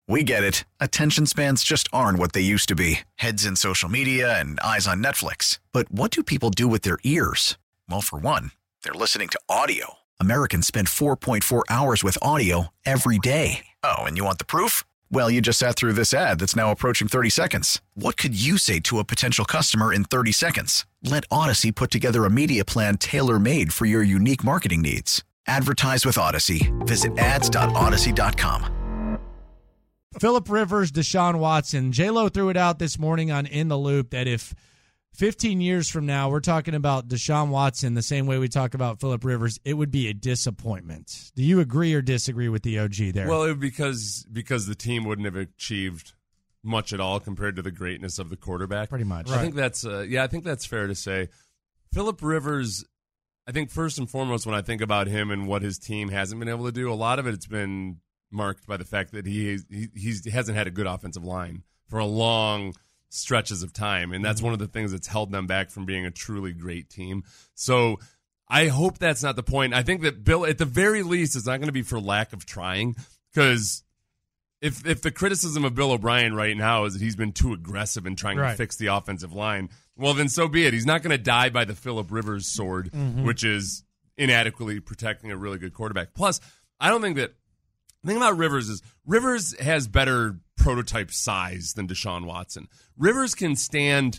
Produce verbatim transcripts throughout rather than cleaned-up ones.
We get it. Attention spans just aren't what they used to be. Heads in social media and eyes on Netflix. But what do people do with their ears? Well, for one, they're listening to audio. Americans spend four point four hours with audio every day. Oh, and you want the proof? Well, you just sat through this ad that's now approaching thirty seconds. What could you say to a potential customer in thirty seconds? Let Odyssey put together a media plan tailor-made for your unique marketing needs. Advertise with Odyssey. Visit ads dot odyssey dot com. Phillip Rivers, Deshaun Watson. J-Lo threw it out this morning on In the Loop that if fifteen years from now we're talking about Deshaun Watson the same way we talk about Phillip Rivers, it would be a disappointment. Do you agree or disagree with the O G there? Well, it, because because the team wouldn't have achieved much at all compared to the greatness of the quarterback. Pretty much. I think that's uh, yeah, I think that's fair to say. Phillip Rivers, I think first and foremost when I think about him and what his team hasn't been able to do, a lot of it it's been marked by the fact that he he he's, he hasn't had a good offensive line for a long stretches of time, and that's mm-hmm. one of the things that's held them back from being a truly great team. So I hope that's not the point. I think that Bill, at the very least, is not going to be for lack of trying, because if if the criticism of Bill O'Brien right now is that he's been too aggressive in trying right. to fix the offensive line, well, then so be it. He's not going to die by the Phillip Rivers sword, mm-hmm. which is inadequately protecting a really good quarterback. Plus, I don't think that the thing about Rivers is Rivers has better prototype size than Deshaun Watson. Rivers can stand.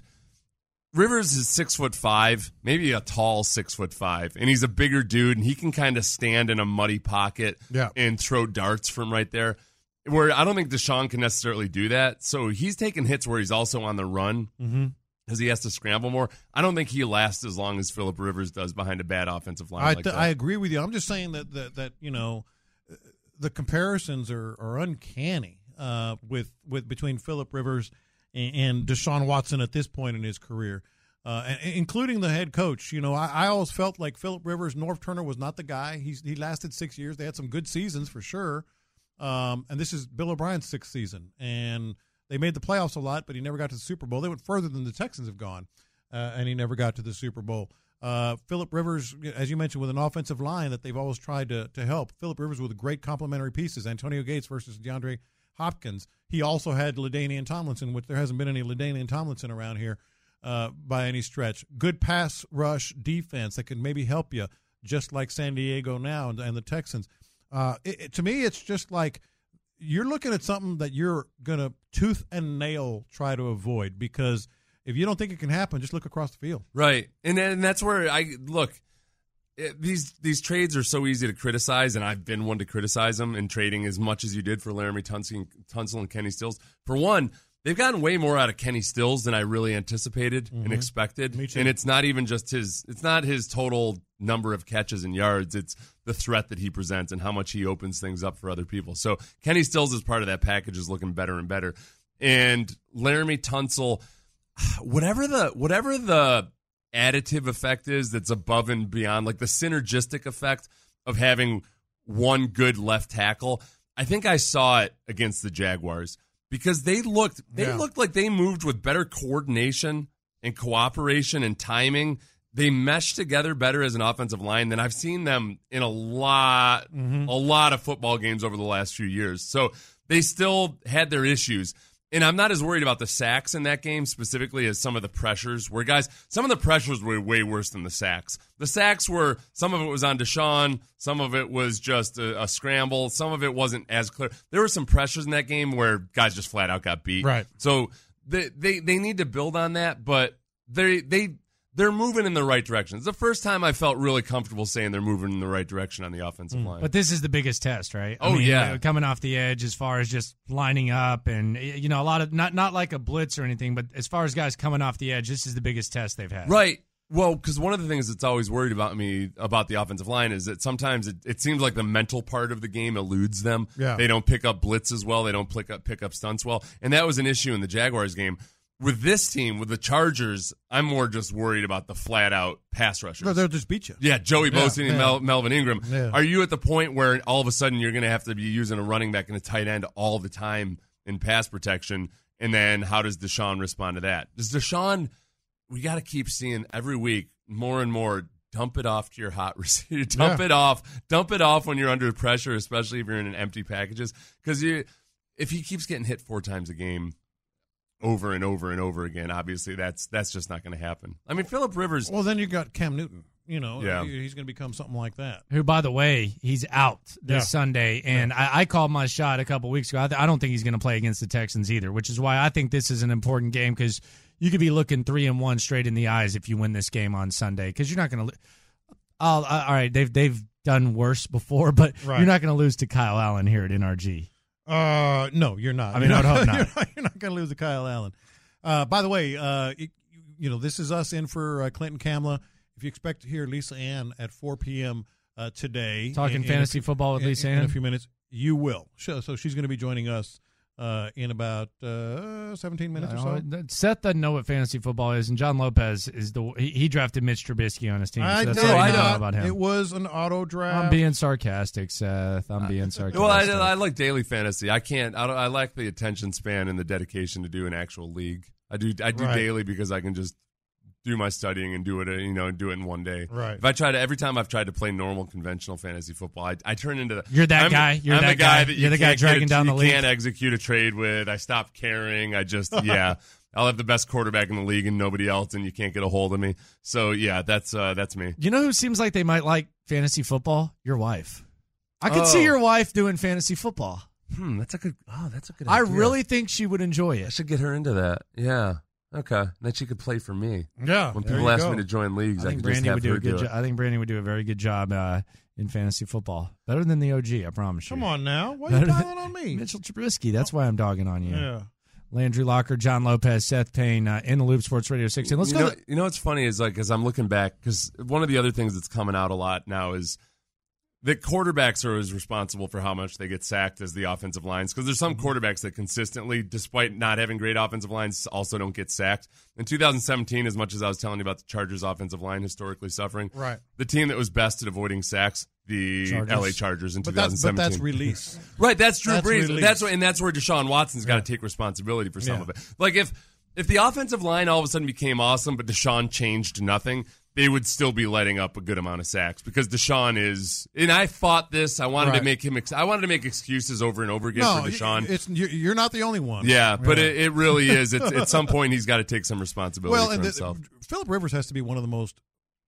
Rivers is six foot five, maybe a tall six foot five, and he's a bigger dude, and he can kind of stand in a muddy pocket yeah. and throw darts from right there. Where I don't think Deshaun can necessarily do that. So he's taking hits where he's also on the run because mm-hmm. he has to scramble more. I don't think he lasts as long as Phillip Rivers does behind a bad offensive line. I, like th- that. I agree with you. I'm just saying that that, that you know. The comparisons are, are uncanny uh, with with between Phillip Rivers and, and Deshaun Watson at this point in his career, uh, and, including the head coach. You know, I, I always felt like Phillip Rivers, Norv Turner was not the guy. He's, he lasted six years. They had some good seasons for sure, um, and this is Bill O'Brien's sixth season. And they made the playoffs a lot, but he never got to the Super Bowl. They went further than the Texans have gone, uh, and he never got to the Super Bowl. Uh, Phillip Rivers, as you mentioned, with an offensive line that they've always tried to to help. Phillip Rivers with great complementary pieces. Antonio Gates versus DeAndre Hopkins. He also had LaDainian Tomlinson, which there hasn't been any LaDainian Tomlinson around here uh, by any stretch. Good pass rush defense that could maybe help you, just like San Diego now and, and the Texans. Uh, it, it, to me, it's just like you're looking at something that you're going to tooth and nail try to avoid, because if you don't think it can happen, just look across the field. Right. And and that's where I look. It, these these trades are so easy to criticize, and I've been one to criticize them in trading as much as you did for Laramie Tunsil, Tunsil and Kenny Stills. For one, they've gotten way more out of Kenny Stills than I really anticipated mm-hmm. and expected. Me too. And it's not even just his it's not his total number of catches and yards. It's the threat that he presents and how much he opens things up for other people. So Kenny Stills as part of that package is looking better and better. And Laramie Tunsil, Whatever the whatever the additive effect is that's above and beyond, like the synergistic effect of having one good left tackle, I think I saw it against the Jaguars, because they looked they yeah. looked like they moved with better coordination and cooperation and timing. They meshed together better as an offensive line than I've seen them in a lot mm-hmm. a lot of football games over the last few years. So they still had their issues. And I'm not as worried about the sacks in that game specifically as some of the pressures, where guys, some of the pressures were way worse than the sacks. The sacks were, some of it was on Deshaun, some of it was just a, a scramble, some of it wasn't as clear. There were some pressures in that game where guys just flat out got beat. Right. So they they, they need to build on that, but they they they're moving in the right direction. It's the first time I felt really comfortable saying they're moving in the right direction on the offensive mm. line. But this is the biggest test, right? I Oh, mean, yeah. uh, coming off the edge as far as just lining up and, you know, a lot of, not, not like a blitz or anything, but as far as guys coming off the edge, this is the biggest test they've had. Right. Well, because one of the things that's always worried about me about the offensive line is that sometimes it, it seems like the mental part of the game eludes them. Yeah. They don't pick up blitzes well. They don't pick up, pick up stunts well. And that was an issue in the Jaguars game. With this team, with the Chargers, I'm more just worried about the flat-out pass rushers. No, they'll just beat you. Yeah, Joey Yeah, Bosa and yeah. Mel, Melvin Ingram. Yeah. Are you at the point where all of a sudden you're going to have to be using a running back and a tight end all the time in pass protection? And then how does Deshaun respond to that? Does Deshaun, we got to keep seeing every week more and more, dump it off to your hot receiver. Dump Yeah. it off. Dump it off when you're under pressure, especially if you're in an empty packages. Because you... if he keeps getting hit four times a game over and over and over again, obviously that's that's just not going to happen. I mean, Phillip Rivers. Well, then you got Cam Newton. You know, Yeah. he's going to become something like that. Who, by the way, he's out this Yeah. Sunday, and I, I called my shot a couple weeks ago. I, th- I don't think he's going to play against the Texans either, which is why I think this is an important game because you could be looking three and one straight in the eyes if you win this game on Sunday because you're not going to. All right, they've they've done worse before, but Right. you're not going to lose to Kyle Allen here at N R G. Uh, no, you're not. I mean, you're I would hope not. You're not, you're not going to lose to Kyle Allen. Uh, by the way, uh, it, you know, this is us in for uh, Clinton Kamla. If you expect to hear Lisa Ann at four p.m. Uh, today. Talking in, in fantasy a, football with in, Lisa in Ann? a few minutes, you will. So, so she's going to be joining us uh, in about uh, seventeen minutes or so. Uh, Seth doesn't know what fantasy football is, and John Lopez is the he, he drafted Mitch Trubisky on his team. So I that's did all you know know about him. It was an auto draft. I'm being sarcastic, Seth. I'm being sarcastic. Well, I, I like daily fantasy. I can't. I, don't, I lack the attention span and the dedication to do an actual league. I do. I do Right. daily because I can just do my studying and do it. You know, and do it in one day. Right. If I try to, every time I've tried to play normal conventional fantasy football, I, I turn into the. You're that I'm, guy. You're I'm that the guy, guy. that you You're the guy can't get dragging a- down the you league. can't execute a trade with. I stop caring. I just yeah. I'll have the best quarterback in the league and nobody else, and you can't get a hold of me. So yeah, that's uh, that's me. You know who seems like they might like fantasy football? Your wife. I could Oh. see your wife doing fantasy football. Hmm, that's a good. Oh, that's a good. I idea. really think she would enjoy I it. should get her into that. Yeah. Okay. Then she could play for me. Yeah. When there people you ask go. me to join leagues, I I, think could just Brandy have would do her a good. do Jo- it. I think Brandy would do a very good job uh, in fantasy football. Better than the O G, I promise you. Come on now. Why are you piling on me? Mitchell Trubisky. That's why I'm dogging on you. Yeah. Landry Locker, John Lopez, Seth Payne, uh, in the Loop Sports Radio sixteen. Let's you go. know, to- you know what's funny is like as I'm looking back, because one of the other things that's coming out a lot now is that quarterbacks are as responsible for how much they get sacked as the offensive lines. Because there's some quarterbacks that consistently, despite not having great offensive lines, also don't get sacked. In two thousand seventeen, as much as I was telling you about the Chargers' offensive line historically suffering, Right. the team that was best at avoiding sacks, the Chargers. L A Chargers in But that's, but 2017. that's release. Right, that's Drew That's Brees. release. That's what, and that's where Deshaun Watson's got to Yeah. take responsibility for some Yeah. of it. Like if if the offensive line all of a sudden became awesome, but Deshaun changed nothing, they would still be letting up a good amount of sacks because Deshaun is. And I fought this. I wanted Right. to make him. Ex- I wanted to make excuses over and over again No, for Deshaun. it's you're you're not the only one. yeah, but It, it really is. It's, at some point, he's got to take some responsibility well, for and the, himself. Phillip Rivers has to be one of the most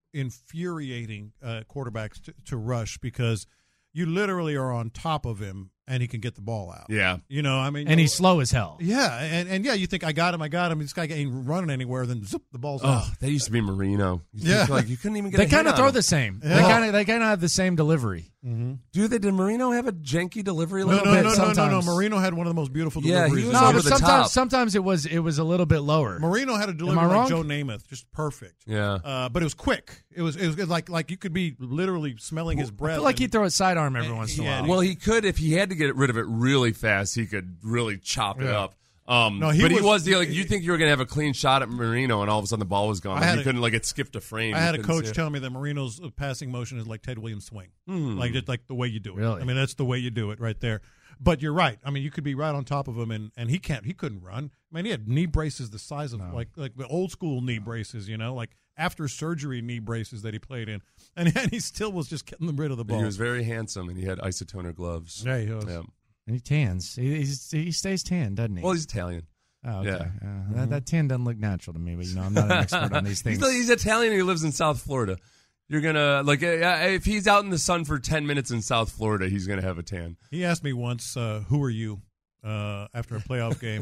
infuriating uh, quarterbacks to, to rush because you literally are on top of him and he can get the ball out. Yeah. You know, I mean, and he's slow as hell. yeah, and, and yeah, you think I got him, I got him. This guy ain't running anywhere. Then zip, the ball's out. Oh, that used to be Marino. You Yeah. think, like you couldn't even get. They a hit kind of on throw him. the same. They Yeah. kind of they kind of have the same delivery. Do they? Did Marino have a janky delivery? A No, little no, bit? no, no, no, no. sometimes. Marino had one of the most beautiful Yeah, he deliveries. was No, over but the sometimes top. sometimes it was it was a little bit lower. Marino had a delivery I like wrong? Joe Namath, just perfect. Yeah. Uh, but it was quick. It was it was like like you could be literally smelling his breath. I feel like and- he'd throw it sidearm every once in a yeah, while. Well, he could if he had to get rid of it really fast. He could really chop it Yeah. up. Um, No, he but he was- was the like you think you were gonna have a clean shot at Marino, and all of a sudden the ball was gone. I Like, had you a- couldn't like it skipped a frame. I You had a couldn't see coach it. tell me that Marino's passing motion is like Ted Williams' swing, Hmm. like just like the way you do it. Really? I mean, that's the way you do it right there. But you're right. I mean, you could be right on top of him, and, and he can't. He couldn't run. I mean, he had knee braces the size of like like the old school knee braces, you know, like after surgery knee braces that he played in, and, and he still was just getting rid of the ball. He was very handsome, and he had isotoner gloves. Yeah, he was. Yeah. And he tans. He, he's, he stays tan, doesn't he? Well, he's Italian. oh, okay. yeah. Uh, that, that tan doesn't look natural to me, but you know, I'm not an expert on these things. He's, he's Italian. and He lives in South Florida. You're gonna like uh, if he's out in the sun for ten minutes in South Florida, he's gonna have a tan. He asked me once, uh, "Who are you?" Uh, after a playoff game.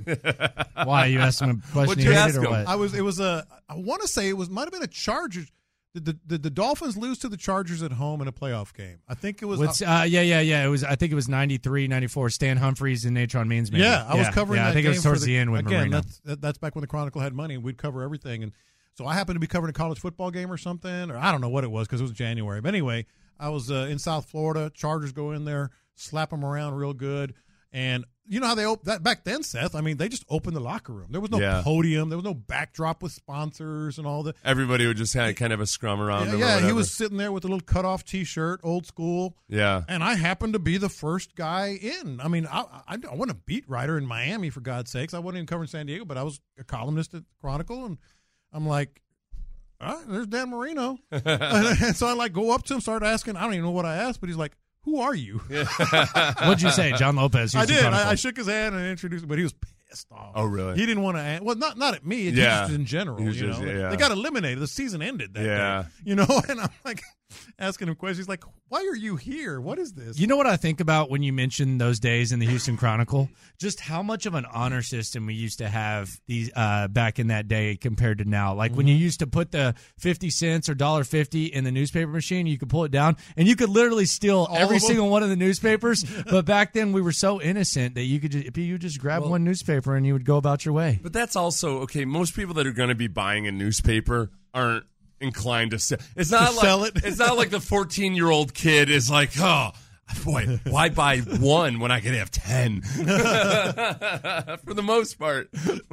Why you asked him a question? What'd he you hated ask or him? what? I was. It was a. I want to say it was. Might have been a Chargers. Did the, did the Dolphins lose to the Chargers at home in a playoff game? I think it was. What's, uh, yeah, yeah, yeah. It was. I think it was ninety-three, ninety-four. Stan Humphries and Natron Means. Maybe. Yeah, I was covering. Yeah, that I think game it was towards for the, end with again. Marino. That's that, that's back when the Chronicle had money, and we'd cover everything. And so I happened to be covering a college football game or something, or I don't know what it was because it was January. But anyway, I was uh, in South Florida. Chargers go in there, slap them around real good, and you know how they op- that back then, Seth. I mean, they just opened the locker room. There was no Yeah. podium. There was no backdrop with sponsors and all that. Everybody would just have kind of a scrum around Yeah, him. or yeah, he whatever. was sitting there with a little cutoff T-shirt, old school. Yeah. And I happened to be the first guy in. I mean, I, I, I wasn't a beat writer in Miami, for God's sakes. I wasn't even covering San Diego, but I was a columnist at Chronicle, and I'm like, all right, there's Dan Marino. And so I like go up to him, start asking. I don't even know what I asked, but he's like, who are you? What'd you say, John Lopez? I Houston did. Chronicle. I, I shook his hand and introduced him, but he was pissed off. Oh, really? He didn't want to. Well, not not at me. It's Yeah. just in general. He was You just- know, yeah. they got eliminated. The season ended that Yeah. day. You know, and I'm like asking him questions. He's like, "Why are you here? What is this?" You know what I think about when you mention those days in the Houston Chronicle? Just how much of an honor system we used to have these uh, back in that day compared to now. Like when you used to put the fifty cents or one dollar fifty in the newspaper machine, you could pull it down and you could literally steal All every of them? single one of the newspapers. But back then we were so innocent that you could just, if you just grab Well- one newspaper and you would go about your way. But that's also okay. Most people that are going to be buying a newspaper aren't inclined to sell. It's not To like sell it? It's not like the fourteen-year-old kid is like, oh, boy, why buy one when I could have ten? For the most part,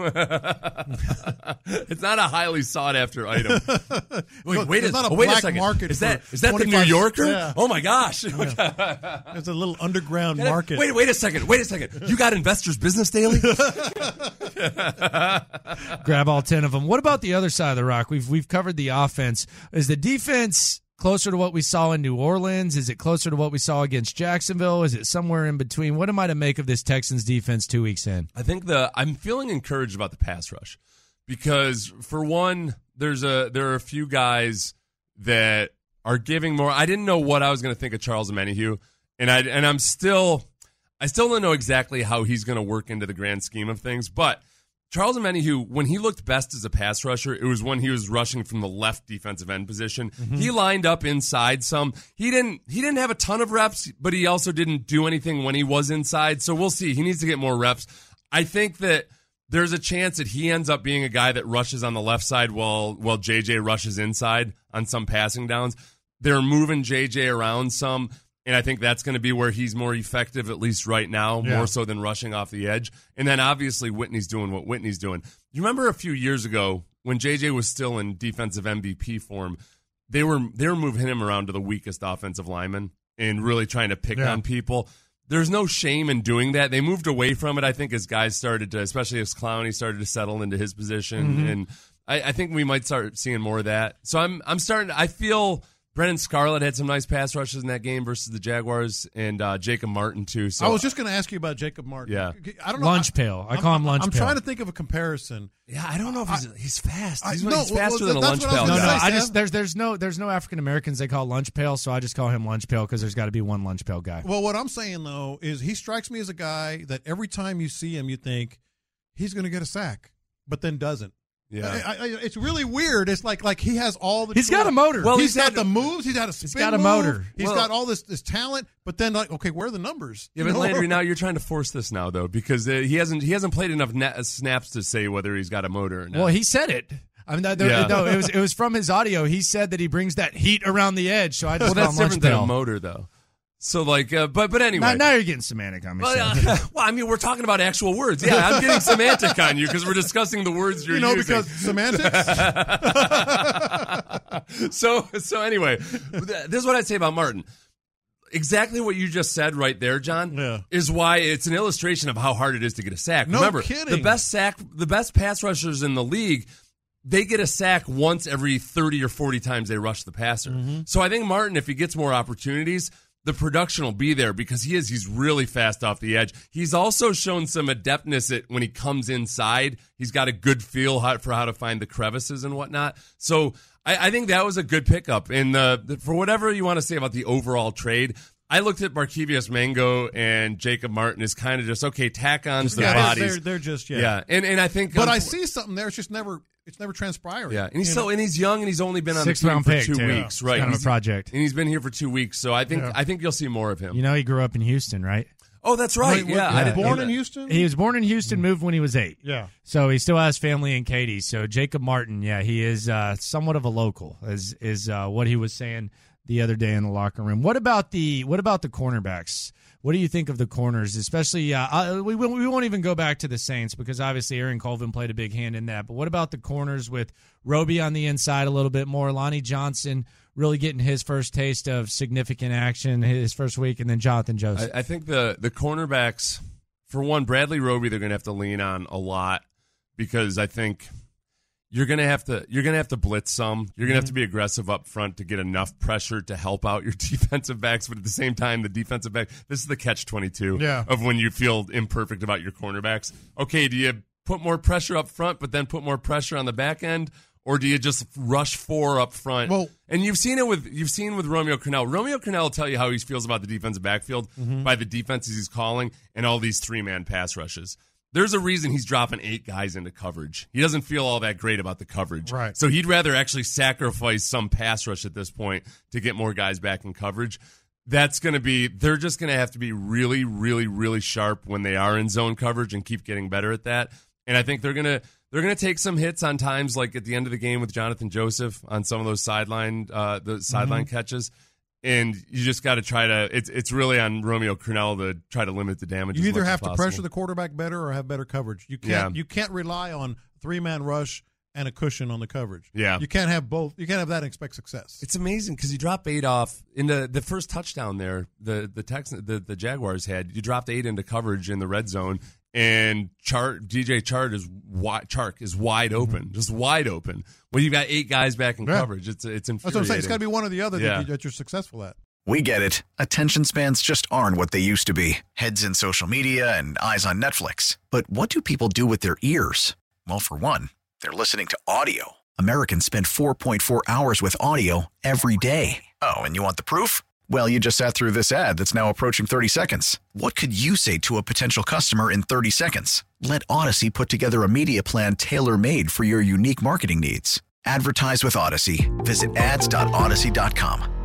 it's not a highly sought-after item. Wait, wait, There's a, not a oh, wait a black second. market Is that for is that the New twenty-five Yorker? Yeah. Oh my gosh! There's a little underground market. Wait, wait a second. Wait a second. You got Investors Business Daily? Grab all ten of them. What about the other side of the rock? We've we've covered the offense. Is the defense closer to what we saw in New Orleans? Is it closer to what we saw against Jacksonville? Is it somewhere in between? What am I to make of this Texans defense two weeks in? I think the I'm feeling encouraged about the pass rush because for one, there's a there are a few guys that are giving more. I didn't know what I was going to think of Charles Omenihu, and I and I'm still I still don't know exactly how he's going to work into the grand scheme of things, but Charles Omenihu, when he looked best as a pass rusher, it was when he was rushing from the left defensive end position. Mm-hmm. He lined up inside some. He didn't he didn't have a ton of reps, but he also didn't do anything when he was inside. So we'll see. He needs to get more reps. I think that there's a chance that he ends up being a guy that rushes on the left side while while J J rushes inside on some passing downs. They're moving J J around some. And I think that's going to be where he's more effective, at least right now, Yeah. more so than rushing off the edge. And then obviously Whitney's doing what Whitney's doing. You remember a few years ago when J J was still in defensive M V P form, they were they were moving him around to the weakest offensive lineman and really trying to pick Yeah. on people. There's no shame in doing that. They moved away from it, I think, as guys started to, especially as Clowney started to settle into his position. Mm-hmm. And I, I think we might start seeing more of that. So I'm I'm starting to, I feel Brennan Scarlett had some nice pass rushes in that game versus the Jaguars, and uh, Jacob Martin too. So I was just going to ask you about Jacob Martin. Yeah. I don't know. Lunch I- pail. I I'm- call him lunch I'm pail. trying to think of a comparison. yeah, I don't know if he's he's fast. I- He's, no, he's well, faster well, than a that's lunch what I was pail. No, gonna no, guy. say, I Sam. just there's there's no there's no African Americans they call lunch pail, so I just call him lunch pail because there's got to be one lunch pail guy. Well, what I'm saying though is he strikes me as a guy that every time you see him, you think he's going to get a sack, but then doesn't. Yeah. I, I, it's really weird. It's like like he has all the. He's got a motor. Well, he's he's got had- the moves. He's got a spin. He's got a move, motor. He's Well- got all this this talent, but then like, okay, where are the numbers? Yeah, You but know? Landry, now you're trying to force this now though because uh, he hasn't he hasn't played enough na- snaps to say whether he's got a motor or not. Well, he said it. I mean, that, there, Yeah. no, it was it was from his audio. He said that he brings that heat around the edge. So I just well, call that's him lunch different than pail. a motor though. So like, uh, but but anyway. Now, now you're getting semantic on me. well, Sam. uh, well, I mean, we're talking about actual words. Yeah, I'm getting semantic on you because we're discussing the words you're you know, using. because semantics. so so anyway, this is what I'd say about Martin. Exactly what you just said right there, John, Yeah. is why it's an illustration of how hard it is to get a sack. No Remember, kidding. the best sack, the best pass rushers in the league, they get a sack once every thirty or forty times they rush the passer. Mm-hmm. So I think Martin, if he gets more opportunities, the production will be there because he is he's really fast off the edge. He's also shown some adeptness at when he comes inside. He's got a good feel how, for how to find the crevices and whatnot. So I, I think that was a good pickup. And uh, for whatever you want to say about the overall trade, I looked at Markevious Mango and Jacob Martin as kind of just, okay, tack on some Yeah, they're, bodies. they're, they're just yeah. yeah. And, and I think. But um, I see something there. It's just never. It's never transpiring. Yeah, and he's You still know? and he's young and he's only been on Sixth the team round for pick, two too. weeks, It's right? kind of a He's- project. and he's been here for two weeks. So I think Yeah. I think you'll see more of him. You know, he grew up in Houston, right? oh, that's right. Wait, yeah, wait, I didn't know born that. in Houston. He was born in Houston, moved when he was eight. Yeah. So he still has family in Katy. So Jacob Martin, yeah, he is uh, somewhat of a local, is is uh, what he was saying the other day in the locker room. What about the what about the cornerbacks? What do you think of the corners, especially? Uh, uh, we we won't even go back to the Saints because obviously Aaron Colvin played a big hand in that. But what about the corners with Roby on the inside a little bit more, Lonnie Johnson really getting his first taste of significant action his first week, and then Jonathan Joseph? I, I think the the cornerbacks, for one, Bradley Roby, they're going to have to lean on a lot because I think you're gonna have to you're gonna have to blitz some. You're gonna have to be aggressive up front to get enough pressure to help out your defensive backs. But at the same time, the defensive back, this is the catch twenty-two yeah. of when you feel imperfect about your cornerbacks. Okay, do you put more pressure up front, but then put more pressure on the back end, or do you just rush four up front? Well, and you've seen it with you've seen with Romeo Crennel. Romeo Crennel will tell you how he feels about the defensive backfield mm-hmm. by the defenses he's calling and all these three man pass rushes. There's a reason he's dropping eight guys into coverage. He doesn't feel all that great about the coverage. Right. So he'd rather actually sacrifice some pass rush at this point to get more guys back in coverage. That's going to be, they're just going to have to be really, really, really sharp when they are in zone coverage and keep getting better at that. And I think they're going to, they're going to take some hits on times like at the end of the game with Jonathan Joseph on some of those sideline, uh, the sideline mm-hmm. catches. And you just got to try to. It's it's really on Romeo Crennel to try to limit the damage. You as either much have as to possible. pressure the quarterback better or have better coverage. You can't. Yeah. You can't rely on three man rush and a cushion on the coverage. Yeah, you can't have both. You can't have that and expect success. It's amazing because you drop eight off in the the first touchdown there. The the Texans, the the Jaguars had you dropped eight into coverage in the red zone. And Chart, D J Chark is wide, Chark is wide open, mm-hmm. just wide open. Well, you've got eight guys back in yeah. coverage. It's it's infuriating. That's what I'm saying. It's got to be one or the other yeah. that, you, that you're successful at. We get it. Attention spans just aren't what they used to be. Heads in social media and eyes on Netflix. But what do people do with their ears? Well, for one, they're listening to audio. Americans spend four point four hours with audio every day. Oh, and you want the proof? Well, you just sat through this ad that's now approaching thirty seconds. What could you say to a potential customer in thirty seconds? Let Odyssey put together a media plan tailor-made for your unique marketing needs. Advertise with Odyssey. Visit ads dot odyssey dot com.